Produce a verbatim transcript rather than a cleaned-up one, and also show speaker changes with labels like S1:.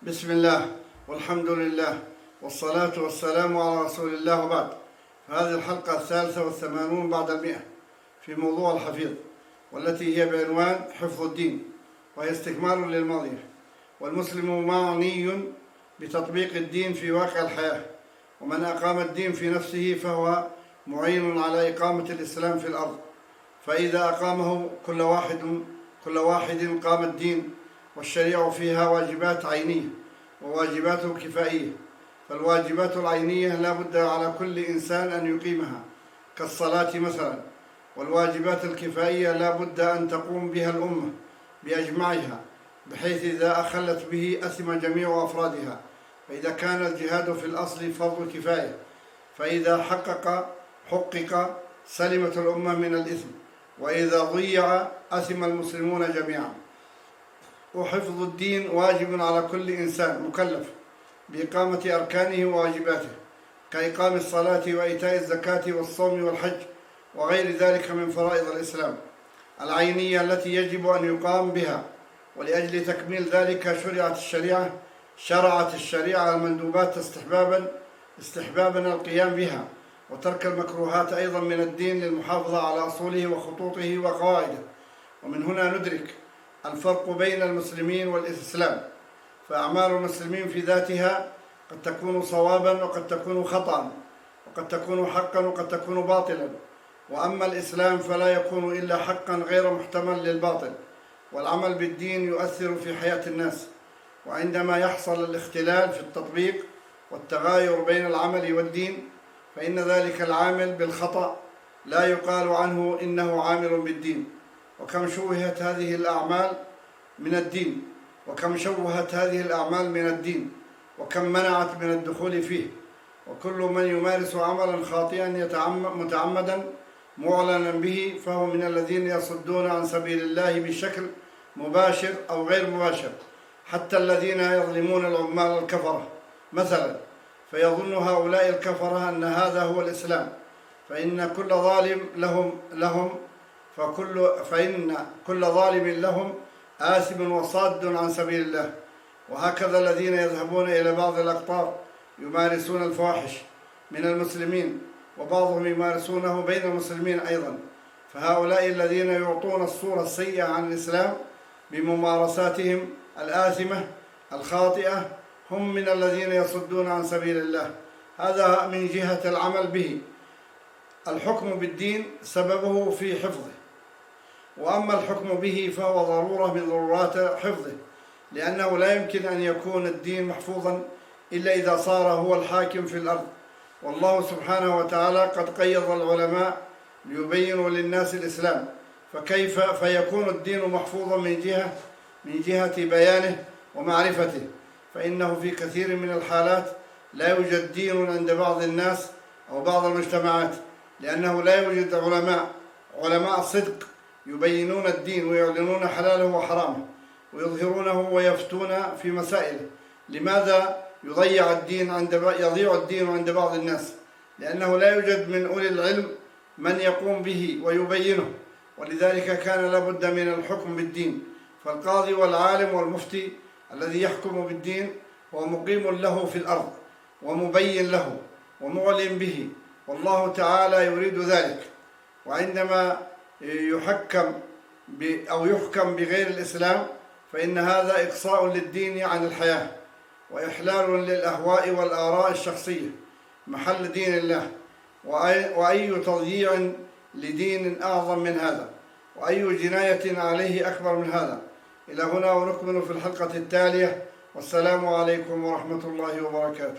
S1: بسم الله والحمد لله والصلاة والسلام على رسول الله وبعد. هذه الحلقة الثالثة والثمانون بعد المئة في موضوع الحفيظ، والتي هي بعنوان حفظ الدين، وهي استكمال للماضية. والمسلم معني بتطبيق الدين في واقع الحياة، ومن أقام الدين في نفسه فهو معين على إقامة الإسلام في الأرض. فإذا أقامه كل واحد كل واحد قام الدين، والشريعة فيها واجبات عينية وواجبات كفائية. فالواجبات العينية لا بد على كل إنسان أن يقيمها كالصلاة مثلا، والواجبات الكفائية لا بد أن تقوم بها الأمة بأجمعها، بحيث إذا أخلت به أثم جميع أفرادها. فإذا كان الجهاد في الأصل فرض كفاية، فإذا حقق حقق سلمت الأمة من الإثم، وإذا ضيع أثم المسلمون جميعا. وحفظ الدين واجب على كل إنسان مكلف بإقامة أركانه وواجباته، كإقام الصلاة وإيتاء الزكاة والصوم والحج وغير ذلك من فرائض الإسلام العينية التي يجب أن يقام بها. ولأجل تكميل ذلك شرعت الشريعة شرعت الشريعة المندوبات استحبابا استحبابا القيام بها، وترك المكروهات أيضا من الدين للمحافظة على أصوله وخطوطه وقواعده. ومن هنا ندرك الفرق بين المسلمين والإسلام، فأعمال المسلمين في ذاتها قد تكون صوابا وقد تكون خطأ، وقد تكون حقا وقد تكون باطلا. وأما الإسلام فلا يكون إلا حقا غير محتمل للباطل. والعمل بالدين يؤثر في حياة الناس، وعندما يحصل الاختلال في التطبيق والتغاير بين العمل والدين، فإن ذلك العامل بالخطأ لا يقال عنه إنه عامل بالدين. وكم شوهت هذه الأعمال من الدين وكم شوهت هذه الأعمال من الدين وكم منعت من الدخول فيه. وكل من يمارس عملا خاطئا متعمدا معلنا به فهو من الذين يصدون عن سبيل الله بشكل مباشر أو غير مباشر، حتى الذين يظلمون العمال الكفرة مثلا، فيظن هؤلاء الكفرة أن هذا هو الإسلام، فإن كل ظالم لهم لهم فكل فإن كل ظالم لهم آثم وصاد عن سبيل الله. وهكذا الذين يذهبون إلى بعض الأقطار يمارسون الفواحش من المسلمين، وبعضهم يمارسونه بين المسلمين أيضا. فهؤلاء الذين يعطون الصورة السيئة عن الإسلام بممارساتهم الآثمة الخاطئة هم من الذين يصدون عن سبيل الله. هذا من جهة العمل به. الحكم بالدين سببه في حفظه، وأما الحكم به فهو ضرورة من ضرورات حفظه، لأنه لا يمكن أن يكون الدين محفوظا إلا إذا صار هو الحاكم في الأرض. والله سبحانه وتعالى قد قيض العلماء ليبينوا للناس الإسلام، فكيف فيكون الدين محفوظا من جهة من جهة بيانه ومعرفته؟ فإنه في كثير من الحالات لا يوجد دين عند بعض الناس أو بعض المجتمعات، لأنه لا يوجد علماء علماء صدق يبينون الدين ويعلنون حلاله وحرامه ويظهرونه ويفتون في مسائله. لماذا يضيع الدين عند يضيع الدين عند بعض الناس؟ لأنه لا يوجد من أولي العلم من يقوم به ويبينه، ولذلك كان لابد من الحكم بالدين. فالقاضي والعالم والمفتي الذي يحكم بالدين هو مقيم له في الأرض ومبين له ومعلم به، والله تعالى يريد ذلك. وعندما يحكم أو يحكم بغير الإسلام فإن هذا إقصاء للدين عن الحياة، وإحلال للأهواء والآراء الشخصية محل دين الله. وأي تضييع لدين أعظم من هذا، وأي جناية عليه أكبر من هذا. إلى هنا ونكمل في الحلقة التالية، والسلام عليكم ورحمة الله وبركاته.